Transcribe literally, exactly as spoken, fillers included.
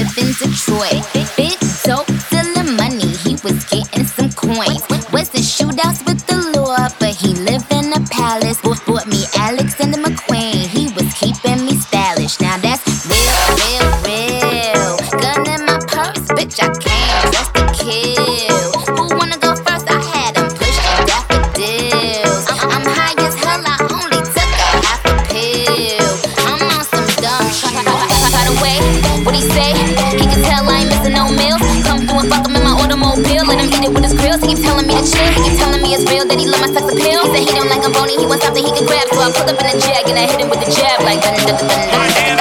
live in Detroit. Big dope, selling money, he was getting some coins. Wasn't shootouts with the law, but he lived in a palace. Bought, bought me Alexander McQueen, he was keeping me stylish. Now that's real, real, real. Gun in my purse, bitch, I came just to kill. Who wanna go first? I had him pushing daffodils. I'm, I'm high as hell, I only took a half a pill. I'm on some dumb shit. By the way, what he say? He can tell I ain't missing no meals. Come through and fuck him in my automobile. Let him eat it with his grills. He keep telling me to chill. He keep telling me it's real that he love my sex appeal. He said he don't like I'm bony, he wants something he can grab. So I pull up in a jag and I hit him with the jab like dun dun dun dun dun.